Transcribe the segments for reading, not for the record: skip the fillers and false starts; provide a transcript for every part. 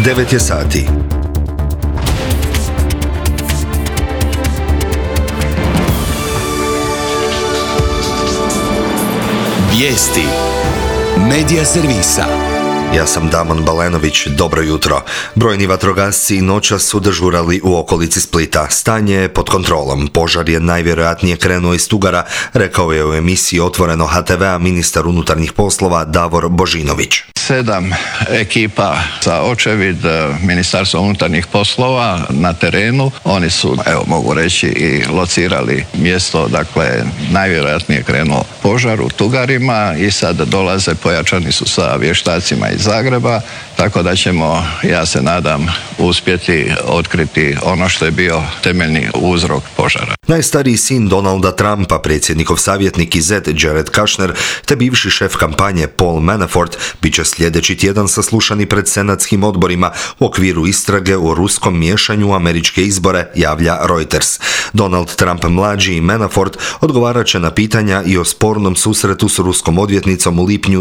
9 je sati. Vijesti Medija servisa. Ja sam Damon Balenović, dobro jutro. Brojni vatrogasci noćas su dežurali u okolici Splita. Stanje je pod kontrolom. Požar je najvjerojatnije krenuo iz Tugara, rekao je u emisiji Otvoreno HTV-a ministar unutarnjih poslova Davor Božinović. 7 ekipa za očevid Ministarstva unutarnjih poslova na terenu. Oni su, mogu reći, i locirali mjesto, dakle, najvjerojatnije krenuo požar u Tugarima i sad dolaze, pojačani su sa vještacima iz Zagreba, tako da ćemo, ja se nadam, uspjeti otkriti ono što je bio temeljni uzrok požara. Najstariji sin Donalda Trumpa, predsjednikov savjetnik i zet Jared Kushner, te bivši šef kampanje Paul Manafort, bit će sljedeći tjedan saslušani pred senatskim odborima u okviru istrage o ruskom miješanju u američke izbore, javlja Reuters. Donald Trump mlađi i Manafort odgovarat će na pitanja i o spornom susretu s ruskom odvjetnicom u lipnju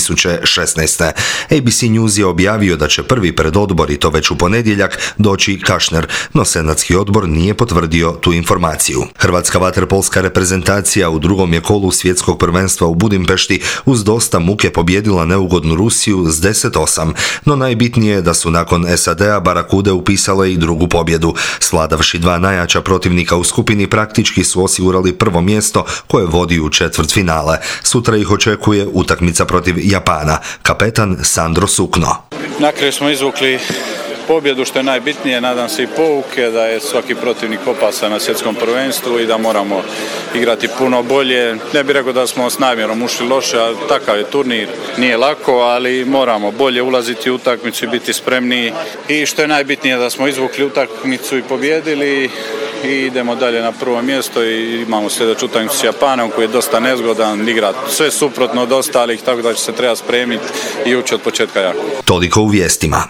2016. ABC News je objavio da će prvi pred odbor, i to već u ponedjeljak, doći Kushner, no senatski odbor nije potvrdio tu informaciju. Hrvatska vaterpolska reprezentacija u drugom je kolu svjetskog prvenstva u Budimpešti uz dosta muke pobijedila neugodnu Rusiju s 10-8, no najbitnije je da su nakon SAD-a Barakude upisale i drugu pobjedu. Svladavši dva najjača protivnika u skupini, praktički su osigurali prvo mjesto koje vodi u četvrtfinale. Sutra ih očekuje utakmica protiv Japana. Kapetan Sandro Sukno. Na kraju smo izvukli pobjedu, što je najbitnije, nadam se i pouke da je svaki protivnik opasan na svjetskom prvenstvu i da moramo igrati puno bolje. Ne bih rekao da smo s namjerom ušli loše, a takav je turnir, nije lako, ali moramo bolje ulaziti u utakmicu i biti spremni. I što je najbitnije, da smo izvukli utakmicu i pobjedili i idemo dalje na prvo mjesto i imamo sljedeću utakmicu s Japanom koji je dosta nezgodan, igra sve suprotno od ostalih, tako da će se treba spremiti i ući od početka jako. Toliko u vijestima.